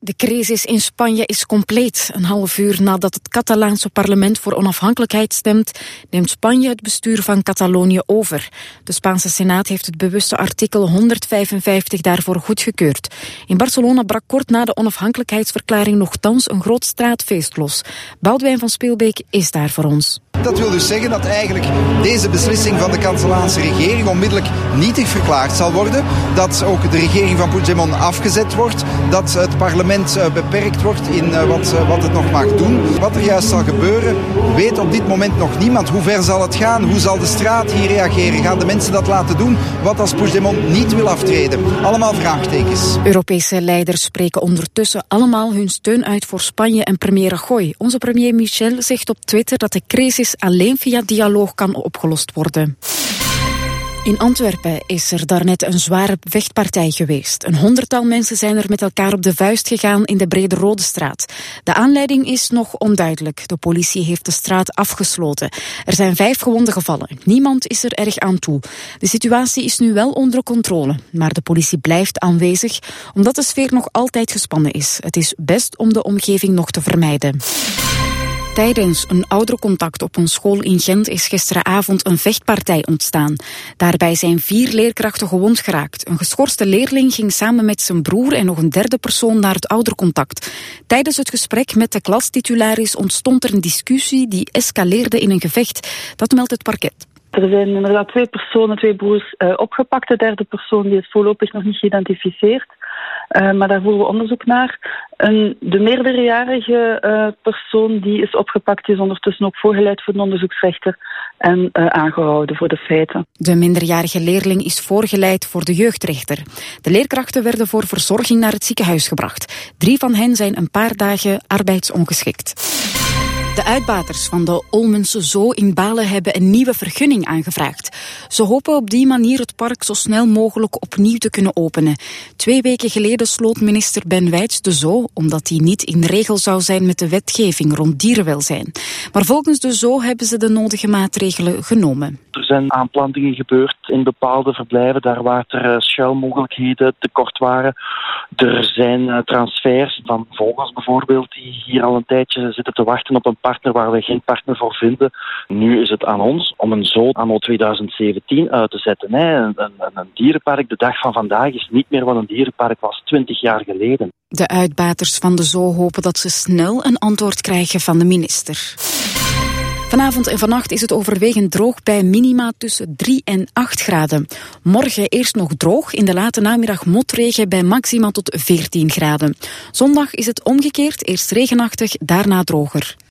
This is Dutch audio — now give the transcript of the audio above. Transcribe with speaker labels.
Speaker 1: De crisis in Spanje is compleet. Een half uur nadat het Catalaanse parlement voor onafhankelijkheid stemt, neemt Spanje het bestuur van Catalonië over. De Spaanse Senaat heeft het bewuste artikel 155 daarvoor goedgekeurd. In Barcelona brak kort na de onafhankelijkheidsverklaring nogthans een groot straatfeest los. Boudewijn van Speelbeek is daar voor ons.
Speaker 2: Dat wil dus zeggen dat eigenlijk deze beslissing van de Catalaanse regering onmiddellijk nietig verklaard zal worden. Dat ook de regering van Puigdemont afgezet wordt. Dat het parlement beperkt wordt in wat het nog mag doen. Wat er juist zal gebeuren, weet op dit moment nog niemand. Hoe ver zal het gaan? Hoe zal de straat hier reageren? Gaan de mensen dat laten doen? Wat als Puigdemont niet wil aftreden? Allemaal vraagtekens.
Speaker 1: Europese leiders spreken ondertussen allemaal hun steun uit voor Spanje en premier Rajoy. Onze premier Michel zegt op Twitter dat de crisis alleen via dialoog kan opgelost worden. In Antwerpen is er daarnet een zware vechtpartij geweest. Een 100-tal mensen zijn er met elkaar op de vuist gegaan in de Brede Rode Straat. De aanleiding is nog onduidelijk. De politie heeft de straat afgesloten. Er zijn 5 gewonden gevallen. Niemand is er erg aan toe. De situatie is nu wel onder controle. Maar de politie blijft aanwezig, omdat de sfeer nog altijd gespannen is. Het is best om de omgeving nog te vermijden. Tijdens een ouderencontact op een school in Gent is gisteravond een vechtpartij ontstaan. Daarbij zijn 4 leerkrachten gewond geraakt. Een geschorste leerling ging samen met zijn broer en nog een derde persoon naar het ouderencontact. Tijdens het gesprek met de klastitularis ontstond er een discussie die escaleerde in een gevecht. Dat meldt het parket.
Speaker 3: Er zijn inderdaad 2 personen, 2 broers opgepakt. De derde persoon die is voorlopig nog niet geïdentificeerd. Maar daar voeren we onderzoek naar. De meerderjarige persoon die is opgepakt, die is ondertussen ook voorgeleid voor de onderzoeksrechter en aangehouden voor de feiten.
Speaker 1: De minderjarige leerling is voorgeleid voor de jeugdrechter. De leerkrachten werden voor verzorging naar het ziekenhuis gebracht. 3 van hen zijn een paar dagen arbeidsongeschikt. De uitbaters van de Olmense Zoo in Balen hebben een nieuwe vergunning aangevraagd. Ze hopen op die manier het park zo snel mogelijk opnieuw te kunnen openen. 2 weken geleden sloot minister Ben Wijts de zoo, omdat die niet in regel zou zijn met de wetgeving rond dierenwelzijn. Maar volgens de zoo hebben ze de nodige maatregelen genomen.
Speaker 4: Er zijn aanplantingen gebeurd in bepaalde verblijven, daar waar er schuilmogelijkheden tekort waren. Er zijn transfers van vogels bijvoorbeeld, die hier al een tijdje zitten te wachten op een partner waar we geen partner voor vinden. Nu is het aan ons om een zoo anno 2017 uit te zetten. Een dierenpark, de dag van vandaag, is niet meer wat een dierenpark was 20 jaar geleden.
Speaker 1: De uitbaters van de zoo hopen dat ze snel een antwoord krijgen van de minister. Vanavond en vannacht is het overwegend droog bij minima tussen 3 en 8 graden. Morgen eerst nog droog, in de late namiddag motregen bij maxima tot 14 graden. Zondag is het omgekeerd, eerst regenachtig, daarna droger.